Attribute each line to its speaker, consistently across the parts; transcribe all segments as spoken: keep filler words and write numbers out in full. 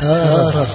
Speaker 1: آراء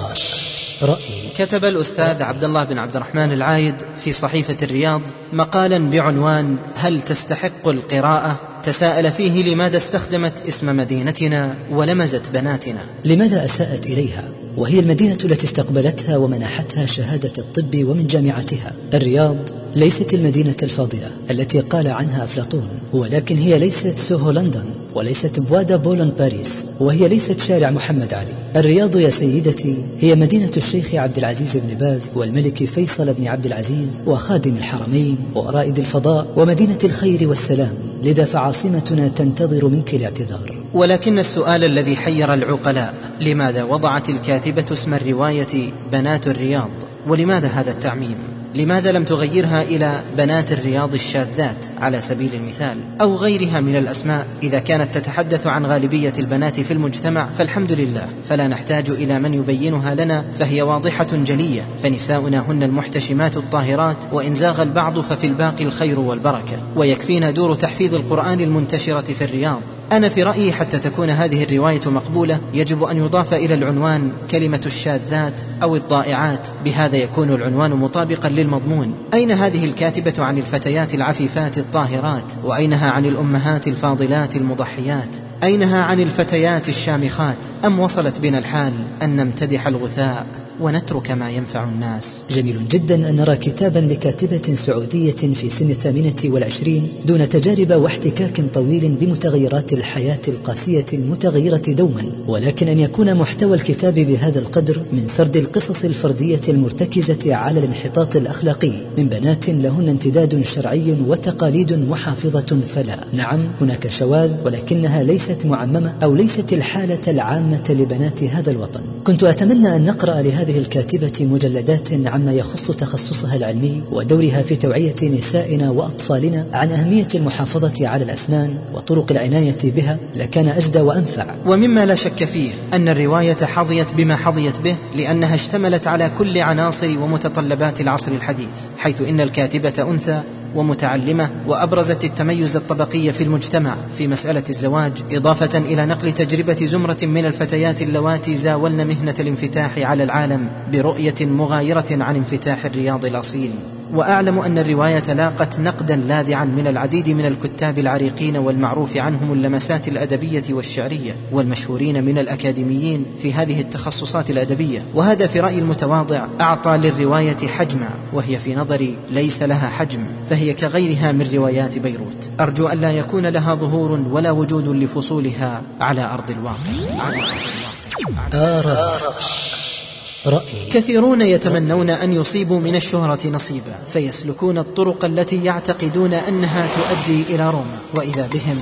Speaker 1: رأي.
Speaker 2: كتب الأستاذ عبد الله بن عبد الرحمن العايد في صحيفة الرياض مقالا بعنوان هل تستحق القراءة؟ تساءل فيه لماذا استخدمت اسم مدينتنا ولمزت بناتنا،
Speaker 1: لماذا أساءت إليها وهي المدينة التي استقبلتها ومنحتها شهادة الطب ومن جامعتها. الرياض ليست المدينة الفاضلة التي قال عنها أفلاطون، ولكن هي ليست سوهو لندن، وليست بوادا بولون باريس، وهي ليست شارع محمد علي. الرياض يا سيدتي هي مدينة الشيخ عبد العزيز بن باز والملك فيصل بن عبد العزيز وخادم الحرمين ورائد الفضاء ومدينة الخير والسلام، لذا فعاصمتنا تنتظر منك الاعتذار.
Speaker 2: ولكن السؤال الذي حير العقلاء، لماذا وضعت الكاتبة اسم الرواية بنات الرياض؟ ولماذا هذا التعميم؟ لماذا لم تغيرها إلى بنات الرياض الشاذات على سبيل المثال، أو غيرها من الأسماء؟ إذا كانت تتحدث عن غالبية البنات في المجتمع فالحمد لله، فلا نحتاج إلى من يبينها لنا، فهي واضحة جلية، فنساؤنا هن المحتشمات الطاهرات، وإن زاغ البعض ففي الباقي الخير والبركة، ويكفينا دور تحفيظ القرآن المنتشرة في الرياض. أنا في رأيي حتى تكون هذه الرواية مقبولة يجب أن يضاف إلى العنوان كلمة الشاذات أو الضائعات، بهذا يكون العنوان مطابقا للمضمون. أين هذه الكاتبة عن الفتيات العفيفات الطاهرات؟ وأينها عن الأمهات الفاضلات المضحيات؟ أينها عن الفتيات الشامخات؟ أم وصلت بنا الحال أن نمتدح الغثاء ونترك ما ينفع الناس؟
Speaker 1: جميل جدا أن نرى كتابا لكاتبة سعودية في سن الثامنة والعشرين دون تجارب واحتكاك طويل بمتغيرات الحياة القاسية المتغيرة دوما، ولكن أن يكون محتوى الكتاب بهذا القدر من سرد القصص الفردية المرتكزة على الانحطاط الأخلاقي من بنات لهن امتداد شرعي وتقاليد محافظة، فلا، نعم هناك شواذ، ولكنها ليست معممة أو ليست الحالة العامة لبنات هذا الوطن. كنت أتمنى أن نقرأ لهذه الكاتبة مجلدات عما يخص تخصصها العلمي ودورها في توعية نسائنا وأطفالنا عن أهمية المحافظة على الأسنان وطرق العناية بها، لكان أجدى وأنفع.
Speaker 2: ومما لا شك فيه أن الرواية حظيت بما حظيت به لأنها اشتملت على كل عناصر ومتطلبات العصر الحديث، حيث إن الكاتبة أنثى ومتعلمة، وأبرزت التميز الطبقي في المجتمع في مسألة الزواج، إضافة إلى نقل تجربة زمرة من الفتيات اللواتي زاولن مهنة الانفتاح على العالم برؤية مغايرة عن انفتاح الرياض الأصيل. وأعلم أن الرواية لاقت نقدا لاذعا من العديد من الكتاب العريقين والمعروف عنهم اللمسات الأدبية والشعرية والمشهورين من الأكاديميين في هذه التخصصات الأدبية، وهذا في رأيي المتواضع أعطى للرواية حجما، وهي في نظري ليس لها حجم، فهي كغيرها من روايات بيروت، أرجو أن لا يكون لها ظهور ولا وجود لفصولها على أرض الواقع.
Speaker 1: آراء رأي.
Speaker 2: كثيرون يتمنون أن يصيبوا من الشهرة نصيبا، فيسلكون الطرق التي يعتقدون أنها تؤدي إلى روما، وإذا بهم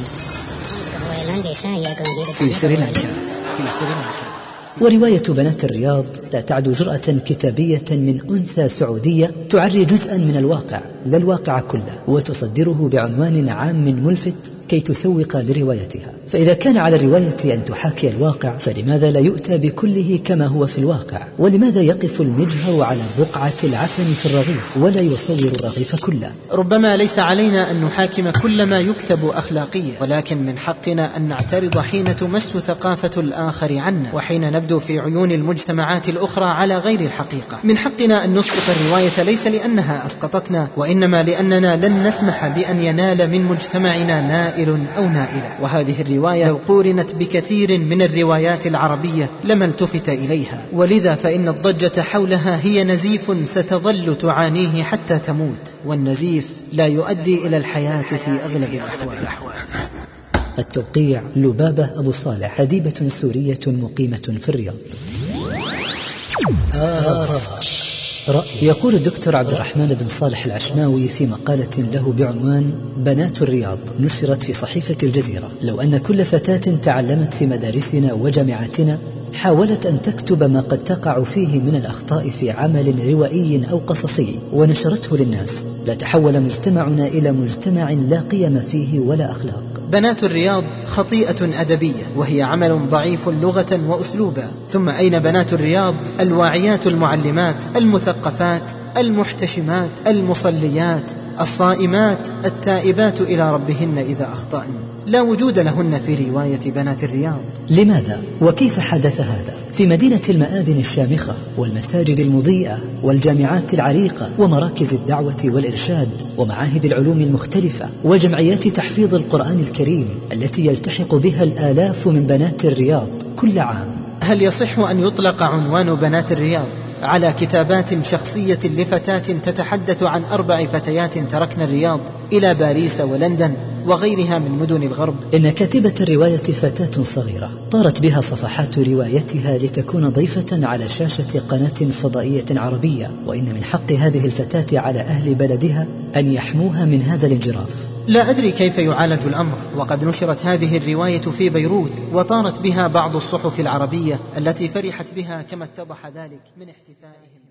Speaker 2: في سريلانكا في سريلانكا.
Speaker 1: ورواية بنات الرياض لا تعد جرأة كتابية من أنثى سعودية تعري جزءا من الواقع لا الواقع كله، وتصدره بعنوان عام ملفت كي تسوق لروايتها. فإذا كان على الرواية أن تحاكي الواقع، فلماذا لا يؤتى بكله كما هو في الواقع؟ ولماذا يقف المجهر على بقعة العفن في الرغيف ولا يصور الرغيف كله؟
Speaker 2: ربما ليس علينا أن نحاكم كل ما يكتب أخلاقيا، ولكن من حقنا أن نعترض حين تمس ثقافة الآخر عنا، وحين نبدو في عيون المجتمعات الأخرى على غير الحقيقة. من حقنا أن نسقط الرواية ليس لأنها أسقطتنا، وإنما لأننا لن نسمح بأن ينال من مجتمعنا نائل أو نائلة. وهذه الرواية لو قورنت بكثير من الروايات العربية لما التفت إليها، ولذا فإن الضجة حولها هي نزيف ستظل تعانيه حتى تموت، والنزيف لا يؤدي إلى الحياة في أغلب الأحوال.
Speaker 1: التوقيع لبابة أبو صالح، أديبة سورية مقيمة في الرياض. آراء رأي. يقول الدكتور عبد الرحمن بن صالح العشماوي في مقالة له بعنوان بنات الرياض نشرت في صحيفة الجزيرة: لو أن كل فتاة تعلمت في مدارسنا وجامعاتنا حاولت أن تكتب ما قد تقع فيه من الأخطاء في عمل روائي أو قصصي ونشرته للناس، لتحول مجتمعنا إلى مجتمع لا قيم فيه ولا أخلاق.
Speaker 2: بنات الرياض خطيئة أدبية، وهي عمل ضعيف لغة وأسلوبا. ثم أين بنات الرياض الواعيات المعلمات المثقفات المحتشمات المصليات الصائمات التائبات إلى ربهن إذا أخطأن، لا وجود لهن في رواية بنات الرياض.
Speaker 1: لماذا وكيف حدث هذا؟ في مدينة المآذن الشامخة والمساجد المضيئة والجامعات العريقة ومراكز الدعوة والإرشاد ومعاهد العلوم المختلفة وجمعيات تحفيظ القرآن الكريم التي يلتحق بها الآلاف من بنات الرياض كل عام،
Speaker 2: هل يصح أن يطلق عنوان بنات الرياض على كتابات شخصية لفتاة تتحدث عن أربع فتيات تركن الرياض إلى باريس ولندن وغيرها من مدن الغرب؟
Speaker 1: إن كاتبة الرواية فتاة صغيرة طارت بها صفحات روايتها لتكون ضيفة على شاشة قناة فضائية عربية، وإن من حق هذه الفتاة على أهل بلدها أن يحموها من هذا الانجراف.
Speaker 2: لا أدري كيف يعالج الأمر، وقد نشرت هذه الرواية في بيروت وطارت بها بعض الصحف العربية التي فرحت بها كما اتضح ذلك من احتفائهم.